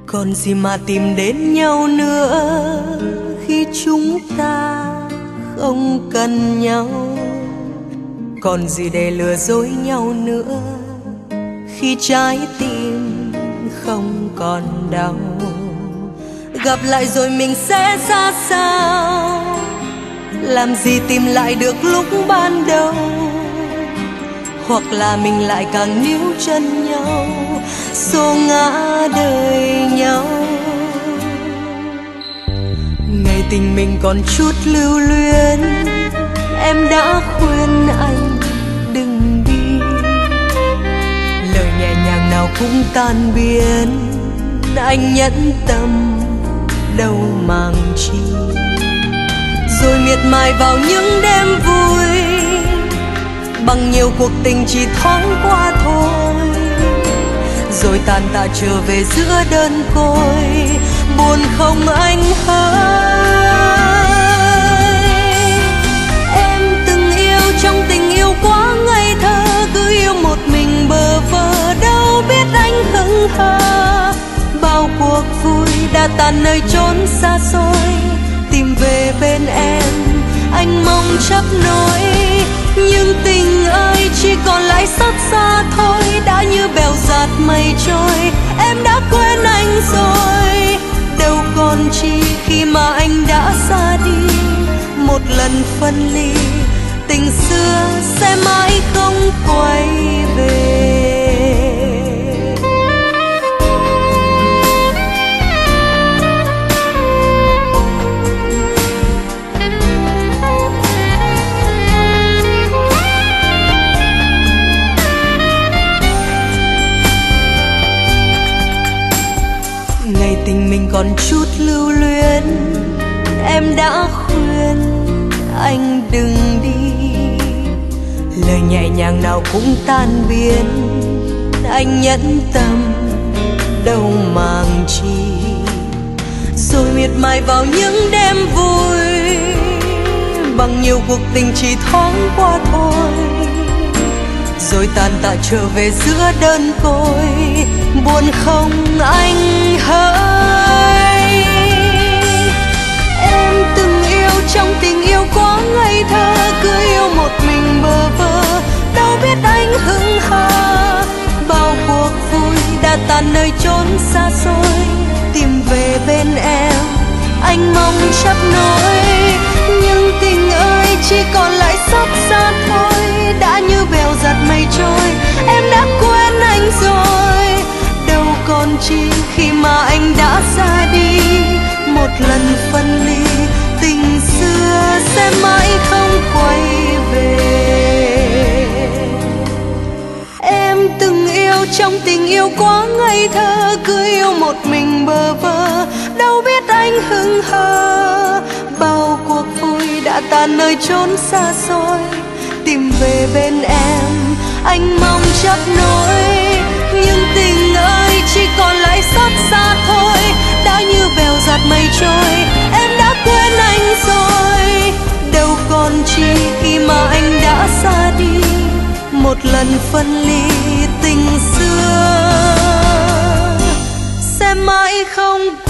Còn gì mà tìm đến nhau nữa khi chúng ta không cần nhau? Còn gì để lừa dối nhau nữa khi trái tim không còn đau? Gặp lại rồi mình sẽ ra sao? Làm gì tìm lại được lúc ban đầu? Hoặc là mình lại càng níu chân nhau, xô ngã đời nhau. Ngày tình mình còn chút lưu luyến, em đã khuyên anh đừng đi. Lời nhẹ nhàng nào cũng tan biến, anh nhẫn tâm đâu màng chi. Rồi miệt mài vào những đêm vui, bằng nhiều cuộc tình chỉ thoáng qua thôi. Rồi tàn tạ trở về giữa đơn côi, buồn không anh hỡi. Em từng yêu trong tình yêu quá ngây thơ, cứ yêu một mình bơ vơ, đâu biết anh hững hờ. Bao cuộc vui đã tan nơi chốn xa xôi, tìm về bên em anh mong chấp nối. Nhưng tình ơi chỉ còn lại xót xa thôi, đã như bèo dạt mây trôi, em đã quên anh rồi. Đâu còn chi khi mà anh đã xa đi, một lần phân ly, tình xưa sẽ mãi không quay về. Tình mình còn chút lưu luyến, em đã khuyên anh đừng đi. Lời nhẹ nhàng nào cũng tan biến, anh nhẫn tâm đâu màng chi. Rồi miệt mài vào những đêm vui, bằng nhiều cuộc tình chỉ thoáng qua thôi. Rồi tàn tạ trở về giữa đơn côi, buồn không anh hỡi. Em từng yêu trong tình yêu quá ngây thơ, cứ yêu một mình bơ vơ, đâu biết anh hững hờ. Bao cuộc vui đã tan nơi chốn xa xôi, tìm về bên em anh mong chấp nối. Nhưng tình ơi chỉ còn lại xót xa thôi, đã như bèo dạt mây trôi, em đã quên anh rồi. Đâu còn chi khi mà anh đã ra đi, một lần phân ly, tình xưa sẽ mãi không quay về. Em từng yêu trong tình yêu quá ngây thơ, cứ yêu một mình bơ vơ, đâu biết anh hững hờ. Bao cuộc vui đã tan nơi chốn xa xôi, tìm về bên em anh mong chấp nối. Nhưng tình ơi chỉ còn lại xót xa thôi, đã như bèo dạt mây trôi, em đã quên anh rồi. Đâu còn chi khi mà anh đã xa đi, một lần phân ly, tình xưa sẽ mãi không